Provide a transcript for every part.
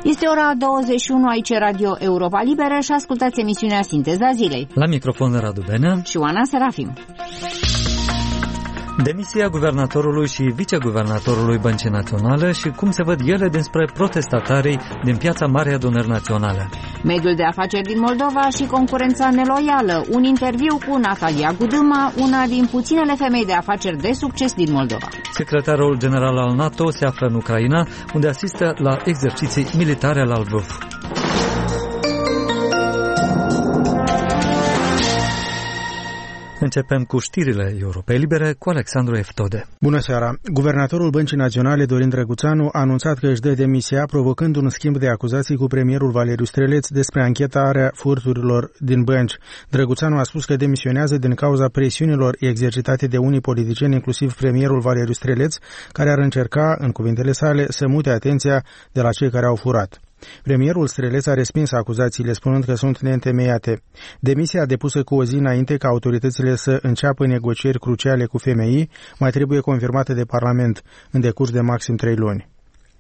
Este ora 21 aici Radio Europa Liberă și ascultați emisiunea Sinteza Zilei. La microfon Radu Benea și Oana Serafim. Demisia guvernatorului și viceguvernatorului Băncii Naționale și cum se văd ele dinspre protestatarii din Piața Marei Adunări Naționale. Mediul de afaceri din Moldova și concurența neloială. Un interviu cu Natalia Gudâma, una din puținele femei de afaceri de succes din Moldova. Secretarul general al NATO se află în Ucraina, unde asistă la exerciții militare la Lvov. Începem cu știrile Europei Libere cu Alexandru Eftode. Bună seara! Guvernatorul Băncii Naționale, Dorin Drăguțanu, a anunțat că își dă demisia, provocând un schimb de acuzații cu premierul Valeriu Streleț despre anchetarea furturilor din bănci. Drăguțanu a spus că demisionează din cauza presiunilor exercitate de unii politicieni, inclusiv premierul Valeriu Streleț, care ar încerca, în cuvintele sale, să mute atenția de la cei care au furat. Premierul Streleț a respins acuzațiile, spunând că sunt neîntemeiate. Demisia depusă cu o zi înainte ca autoritățile să înceapă negocieri cruciale cu FMI mai trebuie confirmată de Parlament în decurs de maxim 3 luni.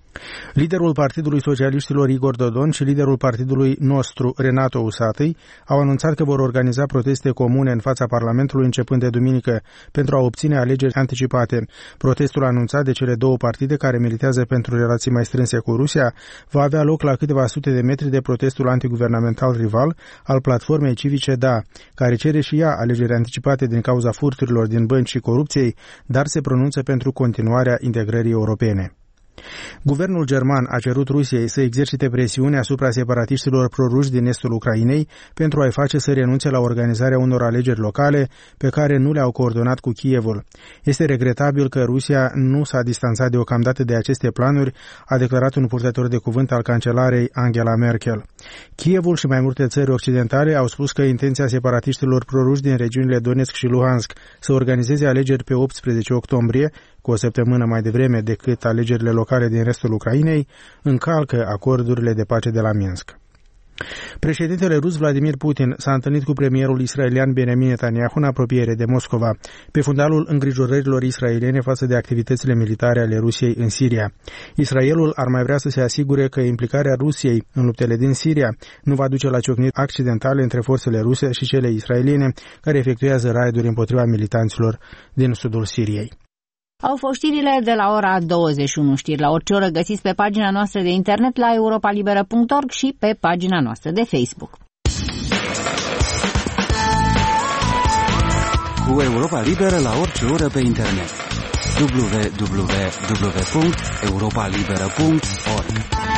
Liderul Partidului Socialiștilor Igor Dodon și liderul partidului nostru Renato Usatăi au anunțat că vor organiza proteste comune în fața Parlamentului începând de duminică pentru a obține alegeri anticipate. Protestul anunțat de cele două partide care militează pentru relații mai strânse cu Rusia va avea loc la câteva sute de metri de protestul antiguvernamental rival al platformei civice DA, care cere și ea alegeri anticipate din cauza furturilor din bănci și corupției, dar se pronunță pentru continuarea integrării europene. Guvernul german a cerut Rusiei să exercite presiune asupra separatiștilor proruși din estul Ucrainei pentru a-i face să renunțe la organizarea unor alegeri locale pe care nu le-au coordonat cu Kievul. Este regretabil că Rusia nu s-a distanțat deocamdată de aceste planuri, a declarat un purtător de cuvânt al cancelarei Angela Merkel. Kievul și mai multe țări occidentale au spus că intenția separatiștilor proruși din regiunile Donetsk și Luhansk să organizeze alegeri pe 18 octombrie, cu o săptămână mai devreme decât alegerile locale din restul Ucrainei, încalcă acordurile de pace de la Minsk. Președintele rus Vladimir Putin s-a întâlnit cu premierul israelian Benjamin Netanyahu în apropiere de Moscova, pe fundalul îngrijorărilor israeliene față de activitățile militare ale Rusiei în Siria. Israelul ar mai vrea să se asigure că implicarea Rusiei în luptele din Siria nu va duce la ciocniri accidentale între forțele ruse și cele israeliene care efectuează raiduri împotriva militanților din sudul Siriei. Au fost știrile de la ora 21. Știri la orice oră găsiți pe pagina noastră de internet la europalibera.org și pe pagina noastră de Facebook. Cu Europa Liberă la orice oră pe internet. www.europalibera.org.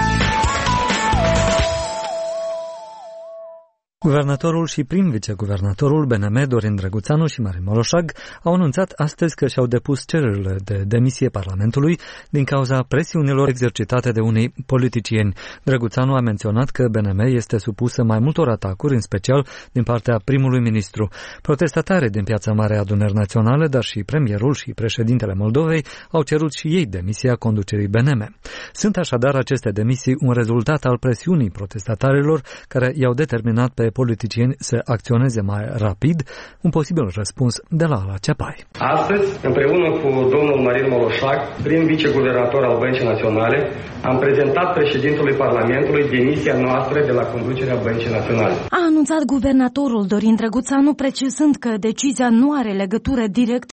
Guvernatorul și prim-viceguvernatorul BNM, Dorin Drăguțanu și Marin Moloșag, au anunțat astăzi că și-au depus cererile de demisie Parlamentului din cauza presiunilor exercitate de unii politicieni. Drăguțanu a menționat că BNM este supusă mai multor atacuri, în special din partea primului ministru. Protestatarii din Piața Marei Adunări Naționale, dar și premierul și președintele Moldovei au cerut și ei demisia conducerii BNM. Sunt așadar aceste demisii un rezultat al presiunii protestatarilor care i-au determinat pe politicieni să acționeze mai rapid, un posibil răspuns de la Ala Ceapai. Astăzi, împreună cu domnul Marin Moloșag, prim viceguvernator al Băncii Naționale, am prezentat președintelui Parlamentului demisia noastră de la conducerea Băncii Naționale. A anunțat guvernatorul Dorin Drăguțanu, precizând că decizia nu are legătură direct